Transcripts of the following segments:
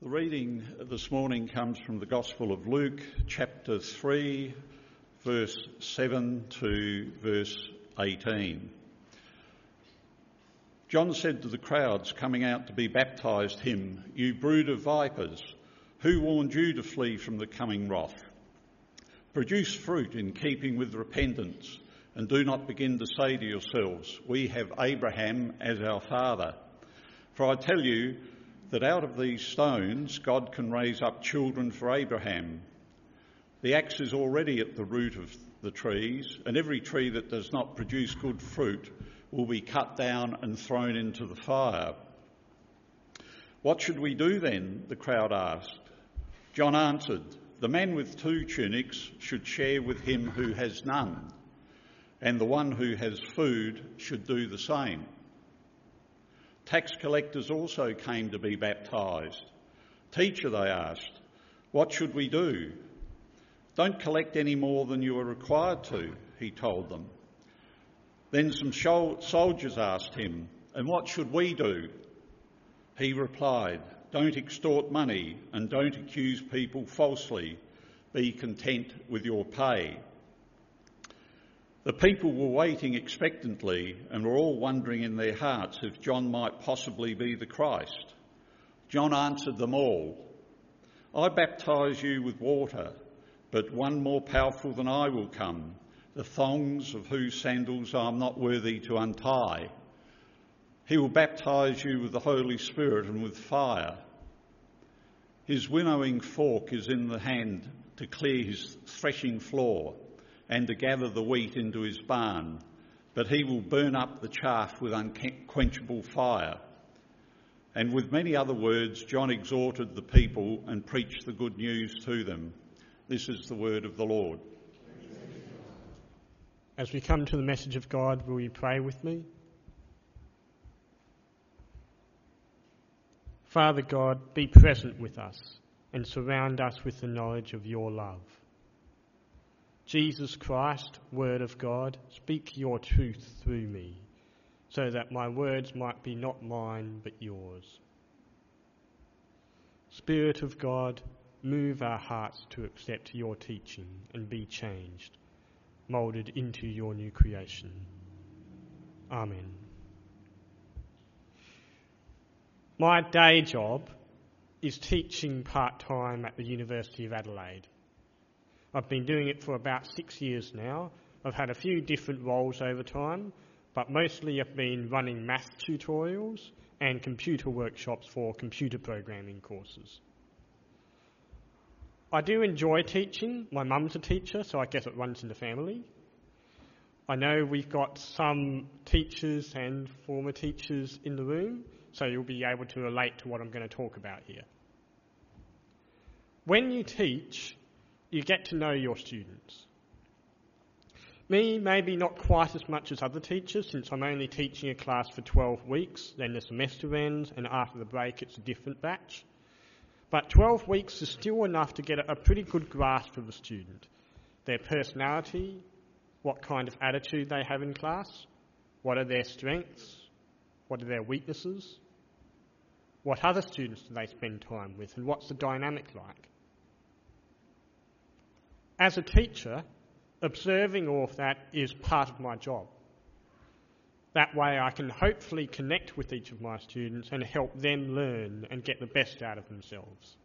The reading this morning comes from the Gospel of Luke, chapter 3, verse 7 to verse 18. John said to the crowds coming out to be baptised him, "You brood of vipers, who warned you to flee from the coming wrath? Produce fruit in keeping with repentance, and do not begin to say to yourselves, 'We have Abraham as our father.' For I tell you that out of these stones God can raise up children for Abraham. The axe is already at the root of the trees, and every tree that does not produce good fruit will be cut down and thrown into the fire." "What should we do then?" the crowd asked. John answered, "The man with 2 tunics should share with him who has none, and the one who has food should do the same." Tax collectors also came to be baptised. "Teacher," they asked, "what should we do?" "Don't collect any more than you are required to," he told them. Then some soldiers asked him, "And what should we do?" He replied, "Don't extort money and don't accuse people falsely. Be content with your pay." The people were waiting expectantly and were all wondering in their hearts if John might possibly be the Christ. John answered them all, "I baptise you with water, but one more powerful than I will come, the thongs of whose sandals I am not worthy to untie. He will baptise you with the Holy Spirit and with fire. His winnowing fork is in the hand to clear his threshing floor and to gather the wheat into his barn, but he will burn up the chaff with unquenchable fire." And with many other words, John exhorted the people and preached the good news to them. This is the word of the Lord. As we come to the message of God, will you pray with me? Father God, be present with us and surround us with the knowledge of your love. Jesus Christ, Word of God, speak your truth through me, so that my words might be not mine but yours. Spirit of God, move our hearts to accept your teaching and be changed, moulded into your new creation. Amen. My day job is teaching part-time at the University of Adelaide. I've been doing it for about 6 years now. I've had a few different roles over time, but mostly I've been running math tutorials and computer workshops for computer programming courses. I do enjoy teaching. My mum's a teacher, so I guess it runs in the family. I know we've got some teachers and former teachers in the room, so you'll be able to relate to what I'm going to talk about here. When you teach, you get to know your students. Me, maybe not quite as much as other teachers, since I'm only teaching a class for 12 weeks, then the semester ends, and after the break it's a different batch. But 12 weeks is still enough to get a pretty good grasp of the student, their personality, what kind of attitude they have in class, what are their strengths, what are their weaknesses, what other students do they spend time with, and what's the dynamic like. As a teacher, observing all of that is part of my job. That way I can hopefully connect with each of my students and help them learn and get the best out of themselves.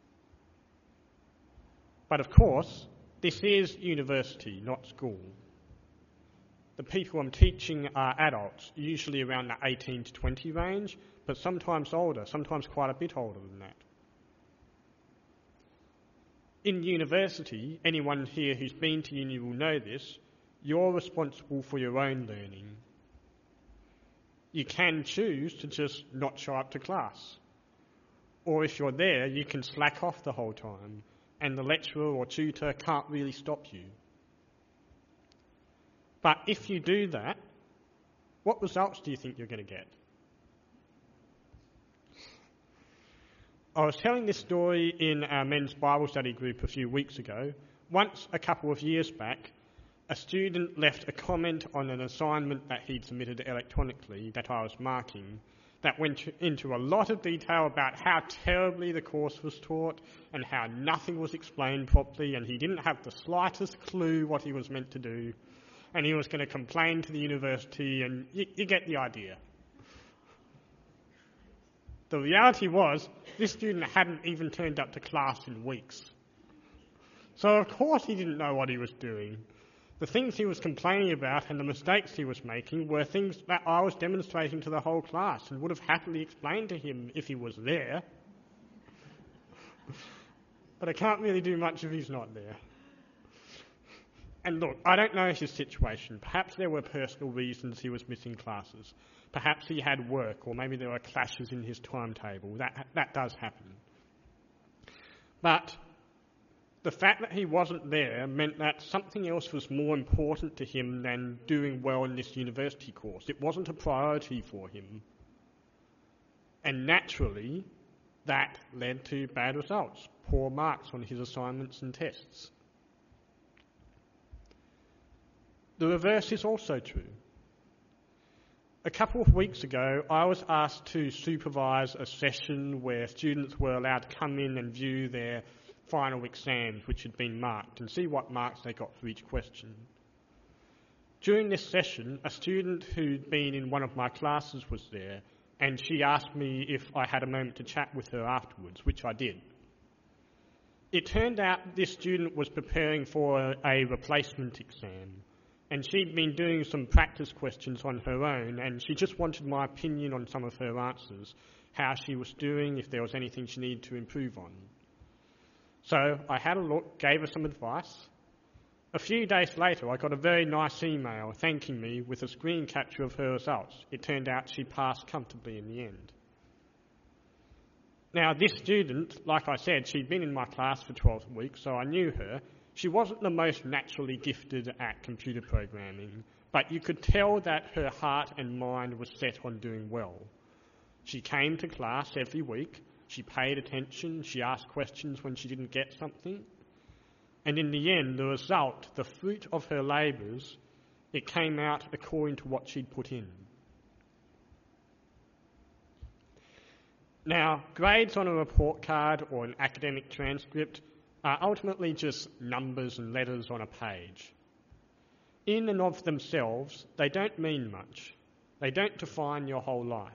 But of course, this is university, not school. The people I'm teaching are adults, usually around the 18 to 20 range, but sometimes older, sometimes quite a bit older than that. In university, anyone here who's been to uni will know this, you're responsible for your own learning. You can choose to just not show up to class. Or if you're there, you can slack off the whole time, and the lecturer or tutor can't really stop you. But if you do that, what results do you think you're going to get? I was telling this story in our men's Bible study group a few weeks ago. Once, a couple of years back, a student left a comment on an assignment that he'd submitted electronically that I was marking, that went into a lot of detail about how terribly the course was taught and how nothing was explained properly, and he didn't have the slightest clue what he was meant to do, and he was going to complain to the university, and you get the idea. The reality was, this student hadn't even turned up to class in weeks. So of course he didn't know what he was doing. The things he was complaining about and the mistakes he was making were things that I was demonstrating to the whole class and would have happily explained to him if he was there. But I can't really do much if he's not there. And look, I don't know his situation. Perhaps there were personal reasons he was missing classes. Perhaps he had work, or maybe there were clashes in his timetable. That does happen. But the fact that he wasn't there meant that something else was more important to him than doing well in this university course. It wasn't a priority for him. And naturally, that led to bad results, poor marks on his assignments and tests. The reverse is also true. A couple of weeks ago, I was asked to supervise a session where students were allowed to come in and view their final exams which had been marked and see what marks they got for each question. During this session, a student who'd been in one of my classes was there, and she asked me if I had a moment to chat with her afterwards, which I did. It turned out this student was preparing for a replacement exam, and she'd been doing some practice questions on her own, and she just wanted my opinion on some of her answers, how she was doing, if there was anything she needed to improve on. So I had a look, gave her some advice. A few days later, I got a very nice email thanking me with a screen capture of her results. It turned out she passed comfortably in the end. Now, this student, like I said, she'd been in my class for 12 weeks, so I knew her. She wasn't the most naturally gifted at computer programming, but you could tell that her heart and mind was set on doing well. She came to class every week. She paid attention, she asked questions when she didn't get something, and in the end, the result, the fruit of her labours, it came out according to what she'd put in. Now, grades on a report card or an academic transcript are ultimately just numbers and letters on a page. In and of themselves, they don't mean much. They don't define your whole life.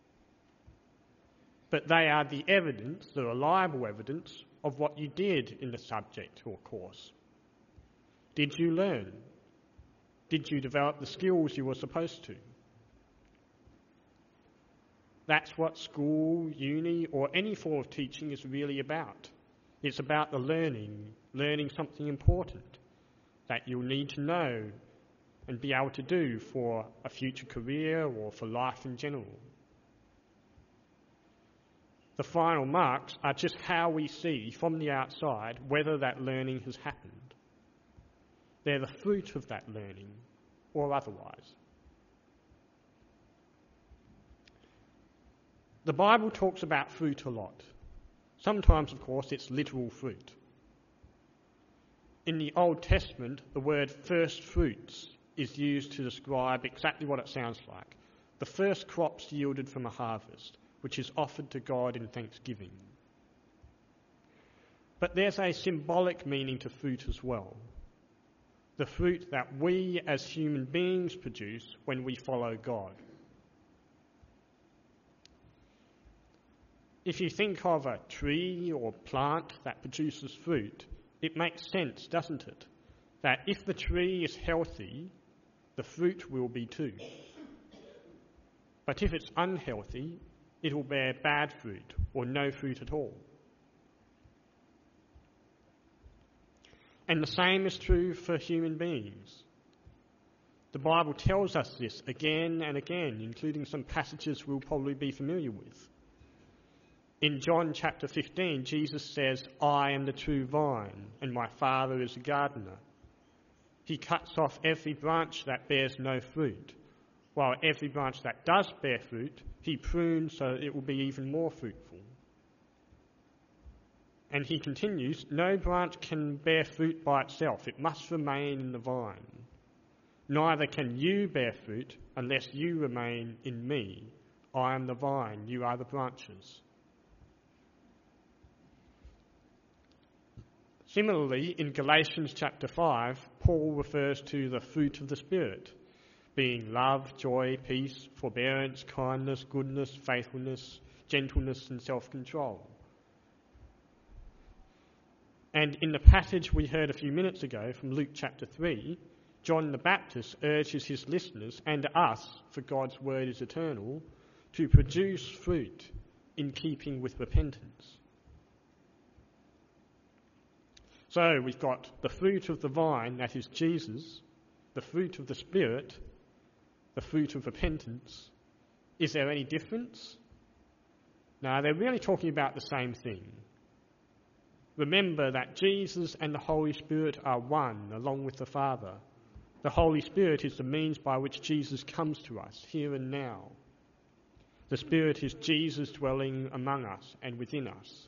But they are the evidence, the reliable evidence, of what you did in the subject or course. Did you learn? Did you develop the skills you were supposed to? That's what school, uni, or any form of teaching is really about. It's about the learning something important that you'll need to know and be able to do for a future career or for life in general. The final marks are just how we see from the outside whether that learning has happened. They're the fruit of that learning, or otherwise. The Bible talks about fruit a lot. Sometimes, of course, it's literal fruit. In the Old Testament, the word first fruits is used to describe exactly what it sounds like. The first crops yielded from a harvest, which is offered to God in thanksgiving. But there's a symbolic meaning to fruit as well. The fruit that we as human beings produce when we follow God. If you think of a tree or plant that produces fruit, it makes sense, doesn't it? That if the tree is healthy, the fruit will be too. But if it's unhealthy, it will bear bad fruit or no fruit at all. And the same is true for human beings. The Bible tells us this again and again, including some passages we'll probably be familiar with. In John chapter 15, Jesus says, "I am the true vine, and my Father is the gardener." He cuts off every branch that bears no fruit, while every branch that does bear fruit, he prunes so it will be even more fruitful. And he continues, "No branch can bear fruit by itself. It must remain in the vine. Neither can you bear fruit unless you remain in me. I am the vine, you are the branches. Similarly, in Galatians chapter 5, Paul refers to the fruit of the Spirit, being love, joy, peace, forbearance, kindness, goodness, faithfulness, gentleness and self-control. And in the passage we heard a few minutes ago from Luke chapter 3, John the Baptist urges his listeners and us, for God's word is eternal, to produce fruit in keeping with repentance. So we've got the fruit of the vine, that is Jesus, the fruit of the Spirit, the fruit of repentance. Is there any difference? No, they're really talking about the same thing. Remember that Jesus and the Holy Spirit are one, along with the Father. The Holy Spirit is the means by which Jesus comes to us, here and now. The Spirit is Jesus dwelling among us and within us.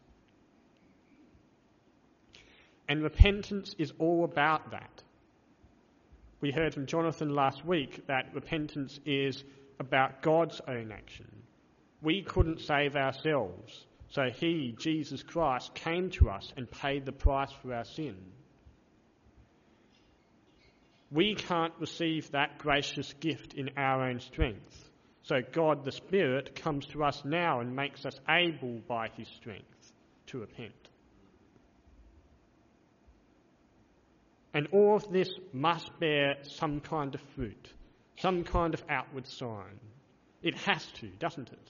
And repentance is all about that. We heard from Jonathan last week that repentance is about God's own action. We couldn't save ourselves, so he, Jesus Christ, came to us and paid the price for our sin. We can't receive that gracious gift in our own strength, so God the Spirit comes to us now and makes us able by his strength to repent. And all of this must bear some kind of fruit, some kind of outward sign. It has to, doesn't it?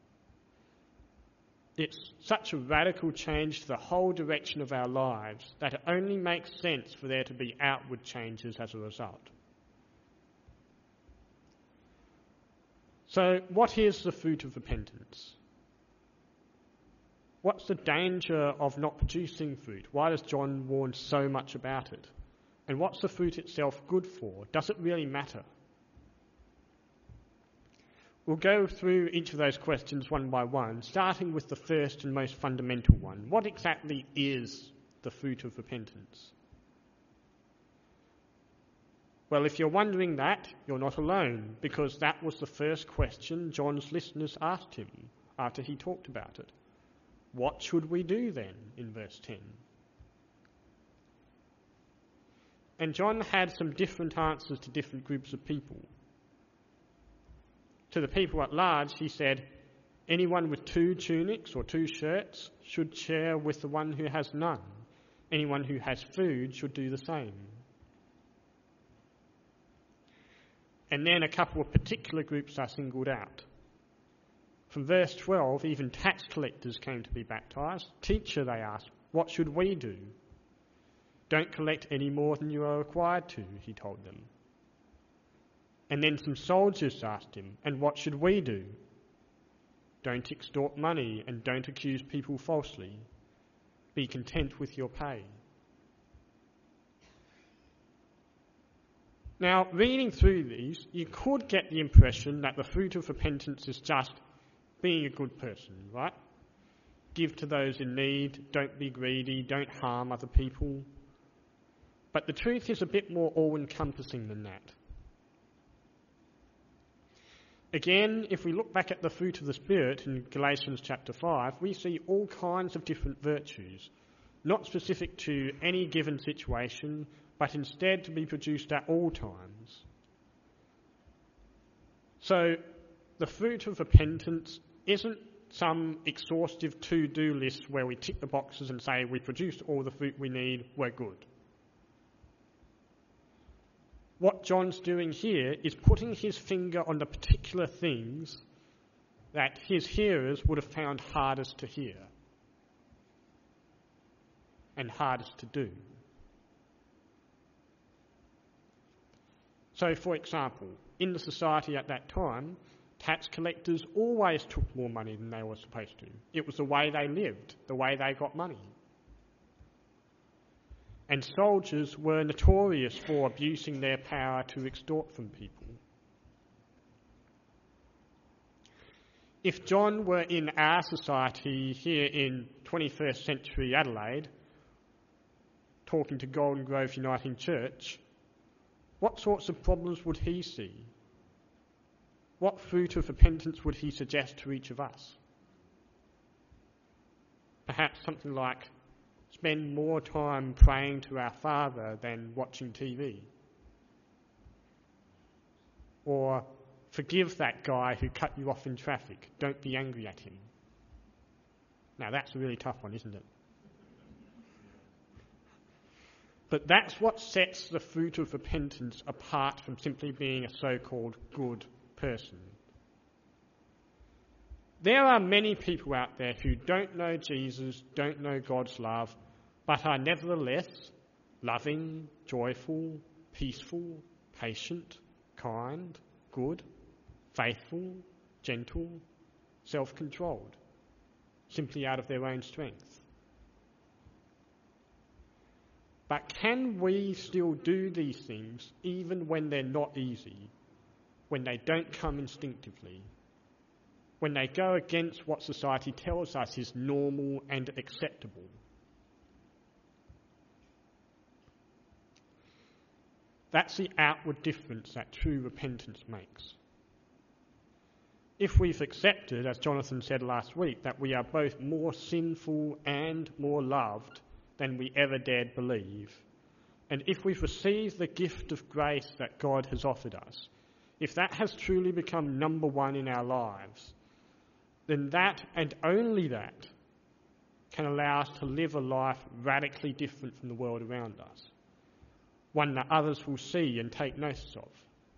It's such a radical change to the whole direction of our lives that it only makes sense for there to be outward changes as a result. So, what is the fruit of repentance? What's the danger of not producing fruit? Why does John warn so much about it? And what's the fruit itself good for? Does it really matter? We'll go through each of those questions one by one, starting with the first and most fundamental one. What exactly is the fruit of repentance? Well, if you're wondering that, you're not alone, because that was the first question John's listeners asked him after he talked about it. What should we do then, in verse 10? And John had some different answers to different groups of people. To the people at large, he said, anyone with 2 tunics or 2 shirts should share with the one who has none. Anyone who has food should do the same. And then a couple of particular groups are singled out. From verse 12, even tax collectors came to be baptised. Teacher, they asked, what should we do? Don't collect any more than you are required to, he told them. And then some soldiers asked him, and what should we do? Don't extort money and don't accuse people falsely. Be content with your pay. Now, reading through these, you could get the impression that the fruit of repentance is just being a good person, right? Give to those in need, don't be greedy, don't harm other people. But the truth is a bit more all-encompassing than that. Again, if we look back at the fruit of the Spirit in Galatians chapter 5, we see all kinds of different virtues, not specific to any given situation, but instead to be produced at all times. So, the fruit of repentance isn't some exhaustive to-do list where we tick the boxes and say we produced all the fruit we need, we're good. What John's doing here is putting his finger on the particular things that his hearers would have found hardest to hear and hardest to do. So, for example, in the society at that time, tax collectors always took more money than they were supposed to. It was the way they lived, the way they got money. And soldiers were notorious for abusing their power to extort from people. If John were in our society here in 21st century Adelaide, talking to Golden Grove Uniting Church, what sorts of problems would he see? what fruit of repentance would he suggest to each of us? Perhaps something like spend more time praying to our Father than watching TV. Or forgive that guy who cut you off in traffic. Don't be angry at him. Now that's a really tough one, isn't it? But that's what sets the fruit of repentance apart from simply being a so-called good person. There are many people out there who don't know Jesus, don't know God's love, but are nevertheless loving, joyful, peaceful, patient, kind, good, faithful, gentle, self-controlled, simply out of their own strength. But can we still do these things even when they're not easy, when they don't come instinctively, when they go against what society tells us is normal and acceptable? That's the outward difference that true repentance makes. If we've accepted, as Jonathan said last week, that we are both more sinful and more loved than we ever dared believe, and if we've received the gift of grace that God has offered us, if that has truly become number one in our lives, then that and only that can allow us to live a life radically different from the world around us, one that others will see and take notice of.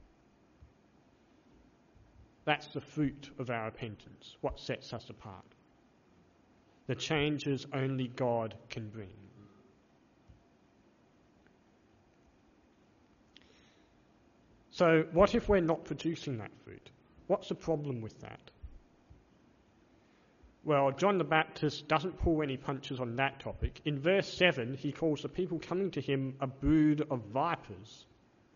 That's the fruit of our repentance, what sets us apart. The changes only God can bring. So what if we're not producing that fruit? What's the problem with that? Well, John the Baptist doesn't pull any punches on that topic. In verse 7, he calls the people coming to him a brood of vipers.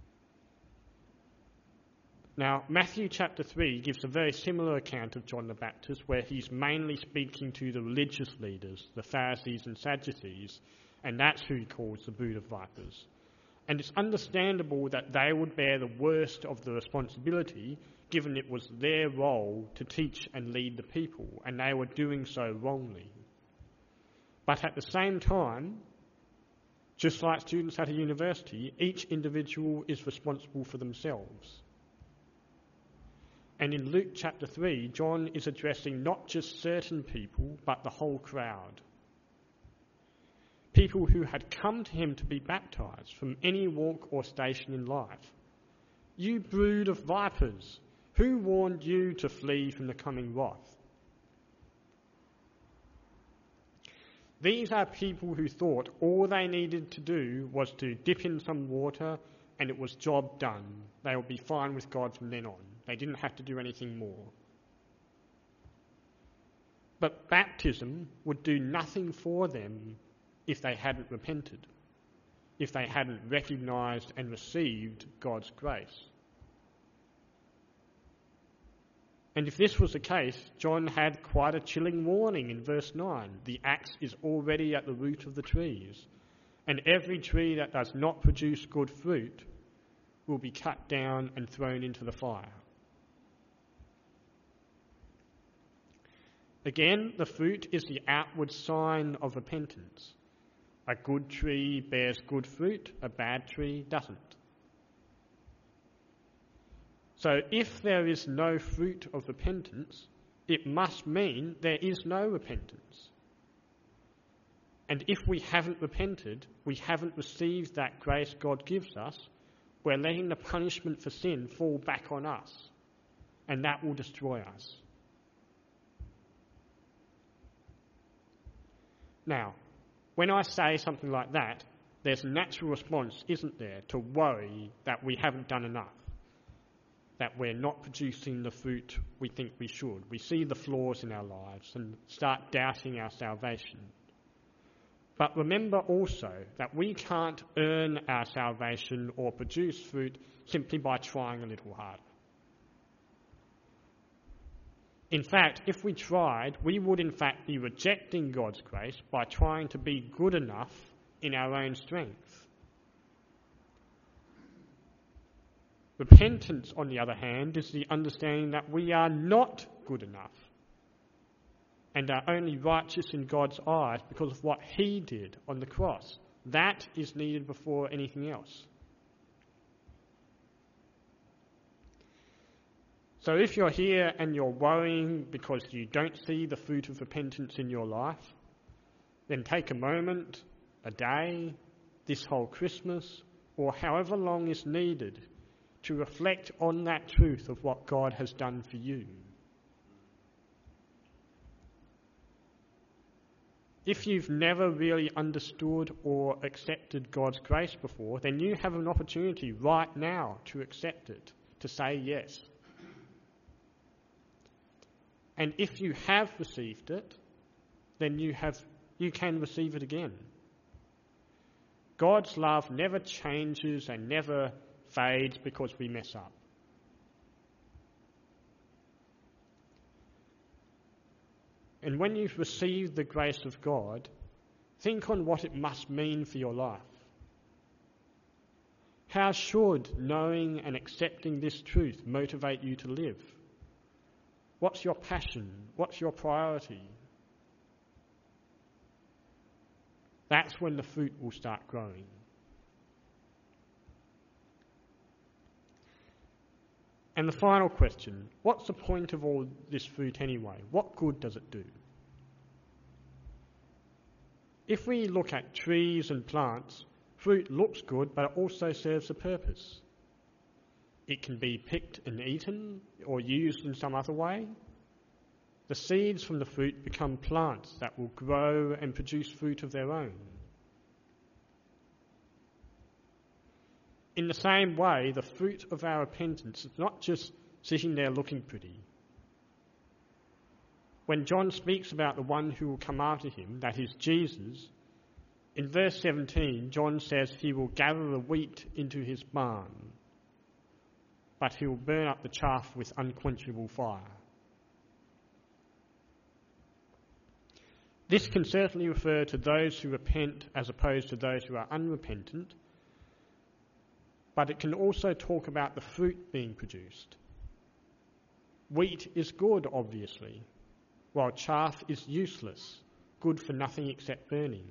Now, Matthew chapter 3 gives a very similar account of John the Baptist, where he's mainly speaking to the religious leaders, the Pharisees and Sadducees, and that's who he calls the brood of vipers. And it's understandable that they would bear the worst of the responsibility, given it was their role to teach and lead the people, and they were doing so wrongly. But at the same time, just like students at a university, each individual is responsible for themselves. And in Luke chapter 3, John is addressing not just certain people, but the whole crowd. People who had come to him to be baptised from any walk or station in life. You brood of vipers, who warned you to flee from the coming wrath? These are people who thought all they needed to do was to dip in some water and it was job done. They would be fine with God from then on. They didn't have to do anything more. But baptism would do nothing for them if they hadn't repented, if they hadn't recognised and received God's grace. And if this was the case, John had quite a chilling warning in verse 9. The axe is already at the root of the trees, and every tree that does not produce good fruit will be cut down and thrown into the fire. Again, the fruit is the outward sign of repentance. A good tree bears good fruit, a bad tree doesn't. So if there is no fruit of repentance, it must mean there is no repentance. And if we haven't repented, we haven't received that grace God gives us, we're letting the punishment for sin fall back on us, and that will destroy us. Now, when I say something like that, there's a natural response, isn't there, to worry that we haven't done enough, that we're not producing the fruit we think we should. We see the flaws in our lives and start doubting our salvation. But remember also that we can't earn our salvation or produce fruit simply by trying a little harder. In fact, if we tried, we would in fact be rejecting God's grace by trying to be good enough in our own strength. Repentance, on the other hand, is the understanding that we are not good enough and are only righteous in God's eyes because of what he did on the cross. That is needed before anything else. So if you're here and you're worrying because you don't see the fruit of repentance in your life, then take a moment, a day, this whole Christmas, or however long is needed to reflect on that truth of what God has done for you. If you've never really understood or accepted God's grace before, then you have an opportunity right now to accept it, to say yes. And if you have received it, then you can receive it again. God's love never changes and never fades because we mess up. And when you've received the grace of God, think on what it must mean for your life. How should knowing and accepting this truth motivate you to live? What's your passion? What's your priority? That's when the fruit will start growing. And the final question, what's the point of all this fruit anyway? What good does it do? If we look at trees and plants, fruit looks good, but it also serves a purpose. It can be picked and eaten or used in some other way. The seeds from the fruit become plants that will grow and produce fruit of their own. In the same way, the fruit of our repentance is not just sitting there looking pretty. When John speaks about the one who will come after him, that is Jesus, in verse 17, John says he will gather the wheat into his barn, but he will burn up the chaff with unquenchable fire. This can certainly refer to those who repent as opposed to those who are unrepentant, but it can also talk about the fruit being produced. Wheat is good, obviously, while chaff is useless, good for nothing except burning.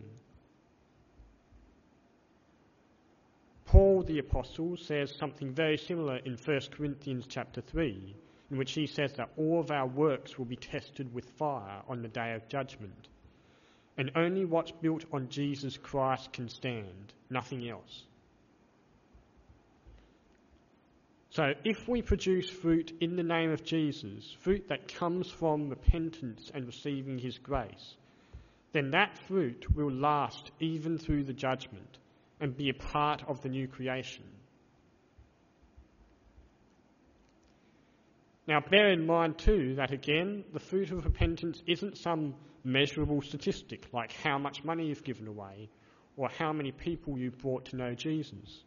Paul the Apostle says something very similar in 1 Corinthians chapter 3, in which he says that all of our works will be tested with fire on the day of judgment, and only what's built on Jesus Christ can stand, nothing else. So if we produce fruit in the name of Jesus, fruit that comes from repentance and receiving his grace, then that fruit will last even through the judgment and be a part of the new creation. Now bear in mind too that again, the fruit of repentance isn't some measurable statistic like how much money you've given away or how many people you've brought to know Jesus.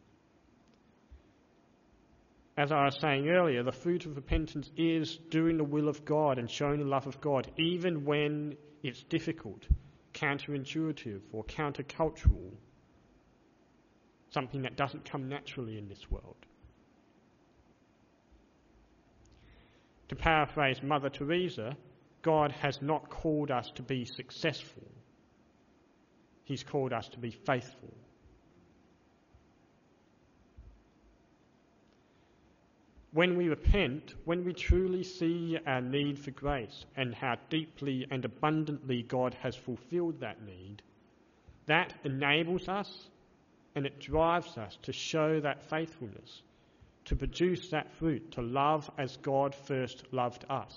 As I was saying earlier, the fruit of repentance is doing the will of God and showing the love of God even when it's difficult, counterintuitive or countercultural, something that doesn't come naturally in this world. To paraphrase Mother Teresa, God has not called us to be successful. He's called us to be faithful. When we repent, when we truly see our need for grace and how deeply and abundantly God has fulfilled that need, that enables us and it drives us to show that faithfulness, to produce that fruit, to love as God first loved us.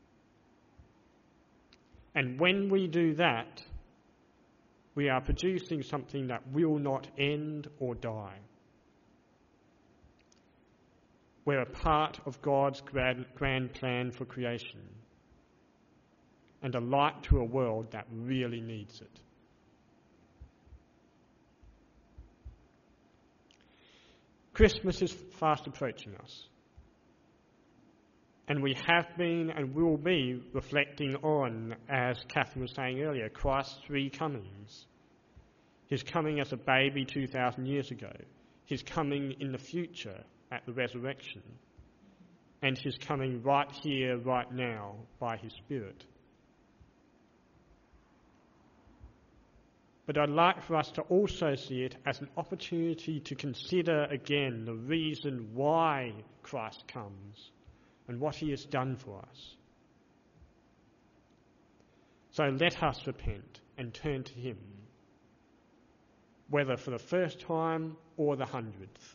And when we do that, we are producing something that will not end or die. We're a part of God's grand plan for creation and a light to a world that really needs it. Christmas is fast approaching us, and we have been and will be reflecting on, as Catherine was saying earlier, Christ's three comings. His coming as a baby 2,000 years ago, his coming in the future at the resurrection, and his coming right here, right now, by his Spirit. But I'd like for us to also see it as an opportunity to consider again the reason why Christ comes and what he has done for us. So let us repent and turn to him, whether for the first time or the 100th.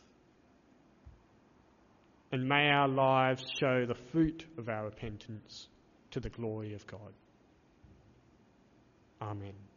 And may our lives show the fruit of our repentance to the glory of God. Amen.